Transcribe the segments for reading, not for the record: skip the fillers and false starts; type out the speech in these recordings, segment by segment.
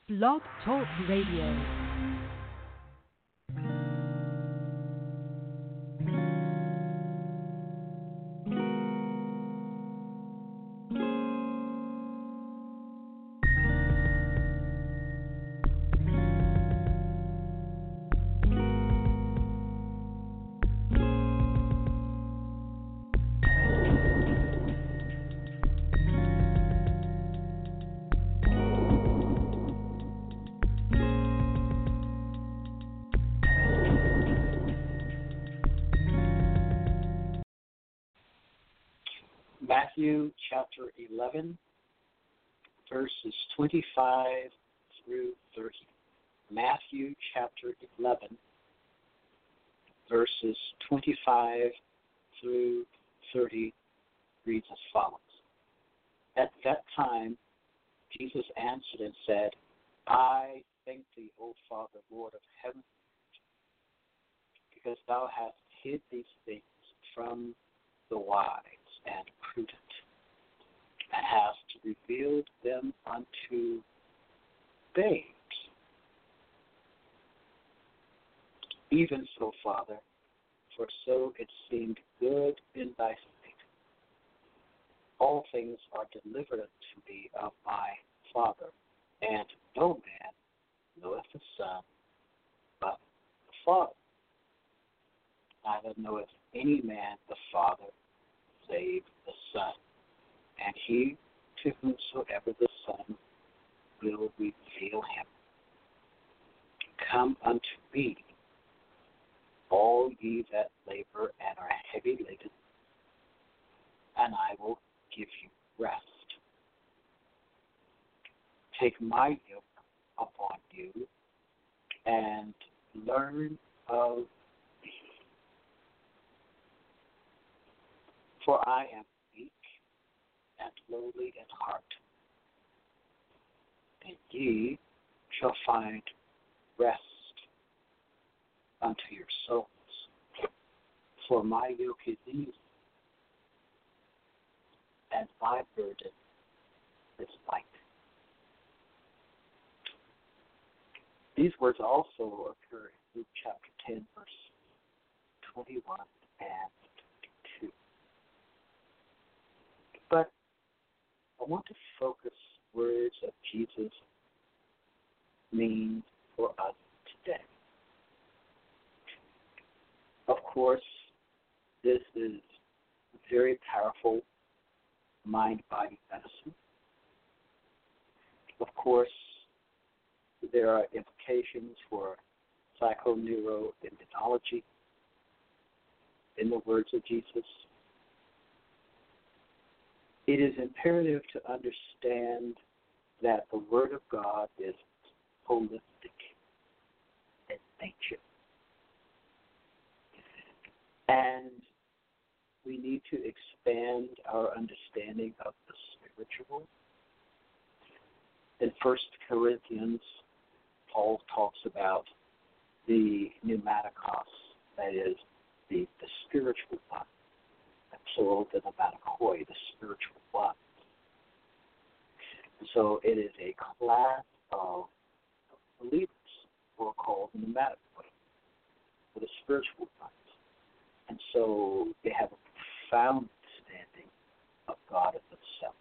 Blog Talk Radio. Matthew chapter 11, verses 25 through 30. Matthew chapter 11, verses 25 through 30 reads as follows. At that time, Jesus answered and said, I thank thee, O Father, Lord of heaven, because thou hast hid these things from the wise and prudent, and hast revealed them unto babes. Even so, Father, for so it seemed good in thy sight. All things are delivered unto me of my Father, and no man knoweth the Son but the Father. Neither knoweth any man the Father save the Son, and he to whomsoever the Son will reveal him. Come unto me, all ye that labor and are heavy laden, and I will give you rest. Take my yoke upon you, and learn of me. For I am weak and lowly in heart, and ye shall find rest unto your souls. For my yoke is easy, and my burden is light. These words also occur in Luke chapter 10, verse 21 and 22. But I want to focus words of Jesus mean for us today. Of course, this is very powerful mind-body medicine. Of course, there are implications for psychoneuroimmunology in the words of Jesus. It is imperative to understand that the Word of God is holistic in nature. And we need to expand our understanding of the spiritual. In 1 Corinthians, Paul talks about the pneumatikos, that is, the spiritual one. Plural, the pneumatikoi, the spiritual one. So it is a class of believers who are called the pneumatikoi, or the spiritual ones. And so they have a profound understanding of God and themselves.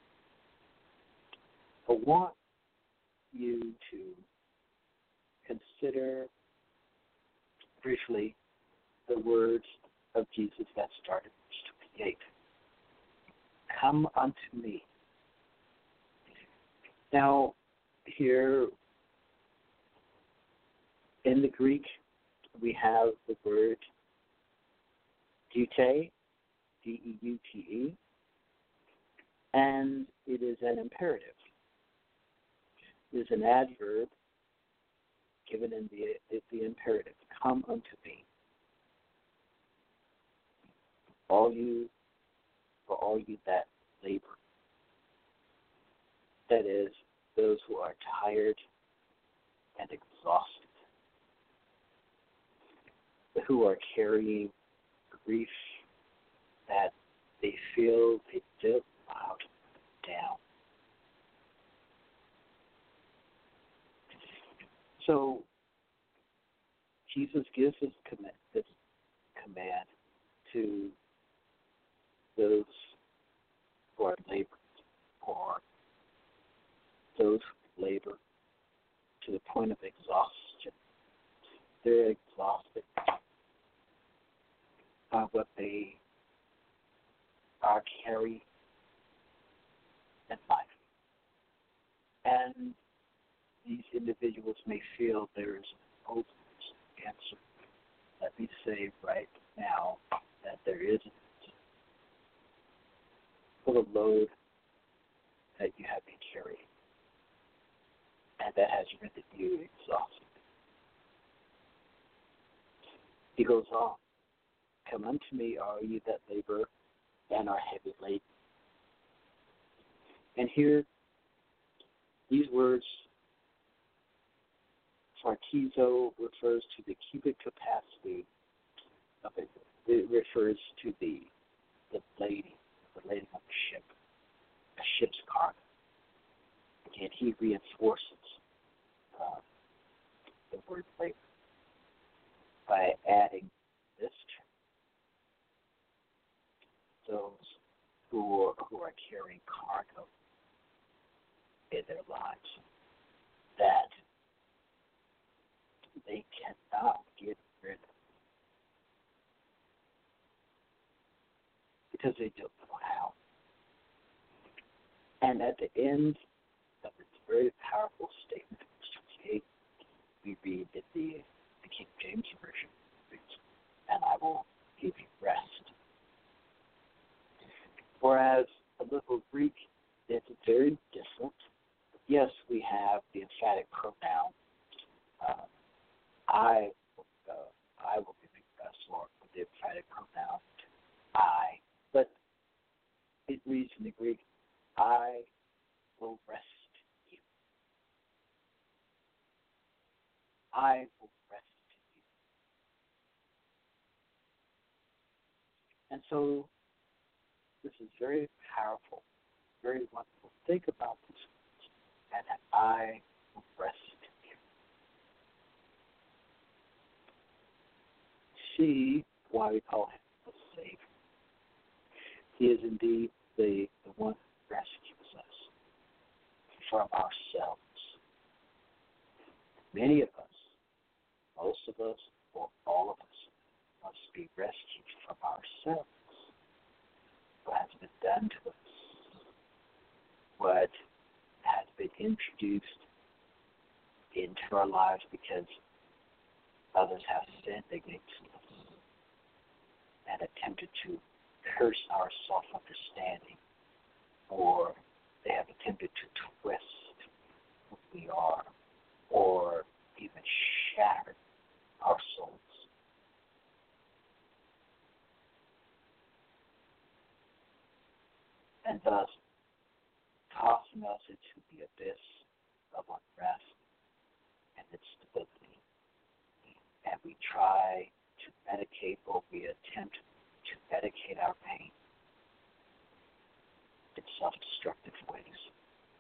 I want you to consider briefly the words of Jesus that started verse 28. Come unto me. Now, here in the Greek, we have the word deute, D-E-U-T-E, and it is an imperative. It is an adverb given in the imperative. Come unto me. All you that labor. That is, those who are tired and exhausted, who are carrying grief that they feel they don't know how to put down. So Jesus gives this command to those who are laboring, or those who labor to the point of exhaustion. They're exhausted by what they are carrying in life. And these individuals may feel there is an ultimate answer. Let me say right now that there isn't. For the load that you have been carrying, and that has rendered you exhausted. He goes on, "Come unto me, all you that labor and are heavy laden." And here, these words, Fartizo, refers to the cubic capacity of it. It refers to the lading of a ship, a ship's cargo. Again, he reinforces the word labor by adding this term. Those who are carrying cargo in their lives that they cannot get rid of because they don't know how. And at the end of this very powerful statement, verse 28, we read that the King James Version reads, "And I will give you rest." Whereas a little Greek, it's very different. Yes, we have the emphatic pronoun. I will give you rest, Lord, with the emphatic pronoun I. But it reads in the Greek, "I will rest you." I will rest you. And so this is very powerful, very wonderful. Think about this, and that I will rest you. See why we call him the Savior. He is indeed the one who rescues us from ourselves. Many of us, most of us, or all of us, must be rescued from ourselves. What has been done to us, what has been introduced into our lives because others have sinned against us and attempted to curse our self-understanding, or they have attempted to twist who we are, or even shatter our souls. And thus tossing us into the abyss of unrest and instability. And we try to medicate, or we attempt to medicate our pain in self-destructive ways.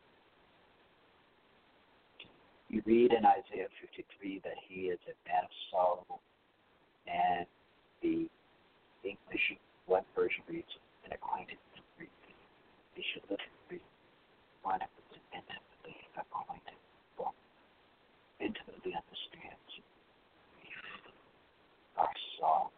You read in Isaiah 53 that he is a man of sorrow, and the English, one version reads, "an acquainted with grief." He should literally one who is intimately acquainted, or intimately understands grief, our sorrow.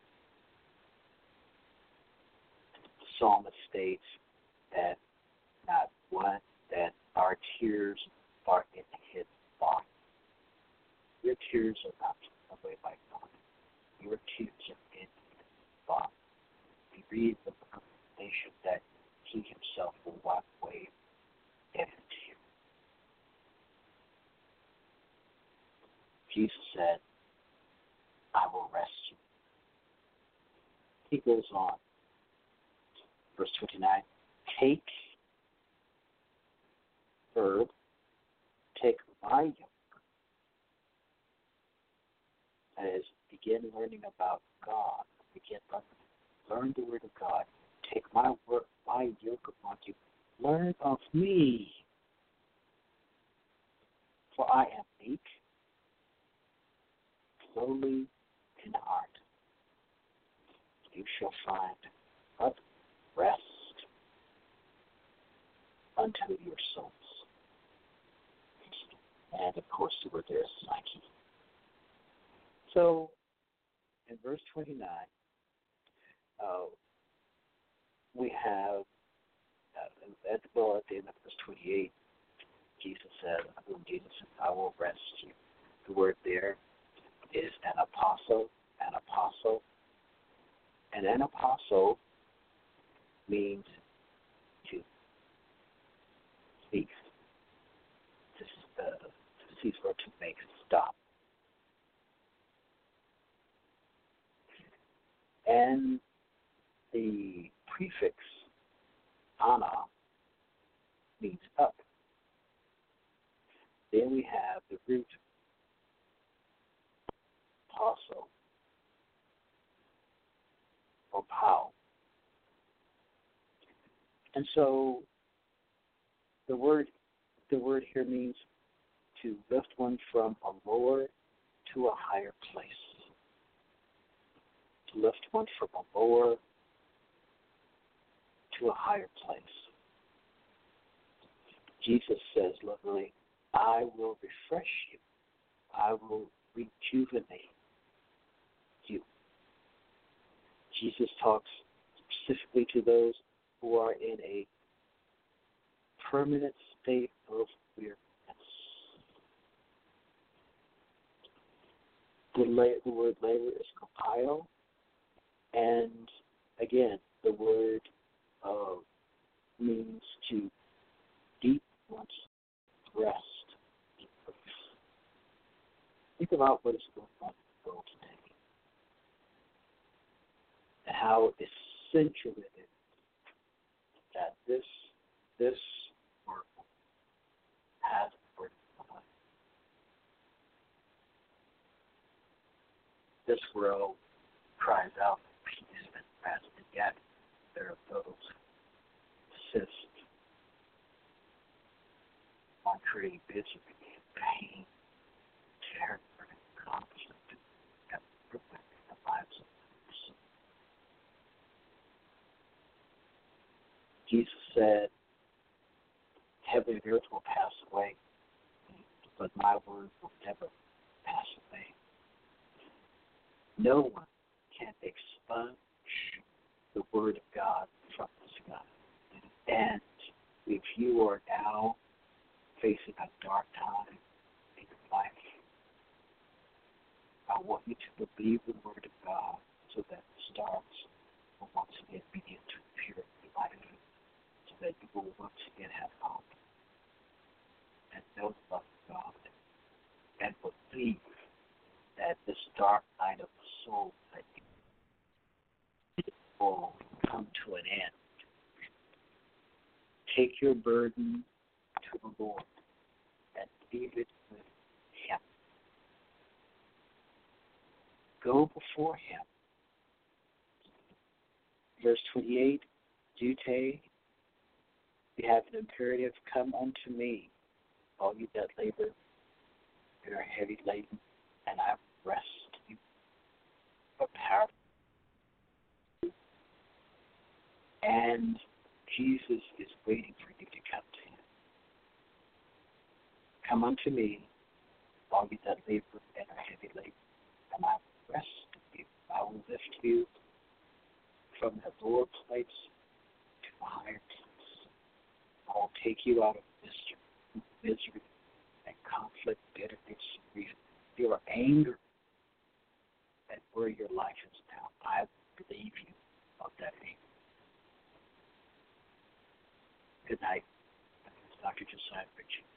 The psalmist states that that our tears are in his body. Your tears are not taken away by God. Your tears are in his body. We read the proclamation that he himself will wipe away every tear. Jesus said, "I will rest you." He goes on, verse 29, take my yoke. That is, begin learning about God. Learn the Word of God. Take my yoke upon you. Learn of me. For I am meek lowly in heart, you shall find what rest unto your souls. And of course, the word there is Psyche. So, in verse 29, we have, at the end of verse 28, Jesus said, I will rest you. The word there is an apostle. And an apostle means to cease, to cease or to make stop. And the prefix ana means up. Then we have the root apostle or pow. And so the word here means to lift one from a lower to a higher place. To lift one from a lower to a higher place. Jesus says literally, I will refresh you. I will rejuvenate you. Jesus talks specifically to those who are in a permanent state of weariness. The word labor is kopio, and again, the word means to deep one's rest. Think about what is going on in the world today and how essential it is that this work has a word of God. This world cries out for peace and rest, and yet there are those who insist on creating misery and pain, terror, and conflict everywhere in the lives of others. Jesus said, heaven and earth will pass away, but my word will never pass away. No one can expunge the word of God from the sky. And if you are now facing a dark time in your life, I want you to believe the word of God so that the stars will once again begin to appear in your life, so that you will once again have hope and know the love of God, and believe that this dark night of the soul that you will come to an end. Take your burden to the Lord and leave it with Him. Go before Him. Verse 28, Jute, we have an imperative, come unto me, all you that labor and are heavy laden, and I will rest you. But powerful. And Jesus is waiting for you to come to Him. Come unto me, all you that labor and are heavy laden, and I will rest you. I will lift you from the lower place to a higher place. I will take you out of misery and conflict, bitterness, grief, your anger, and where your life is now. I will relieve you of that anger. Good night. This is Dr. Josiah Ritchie.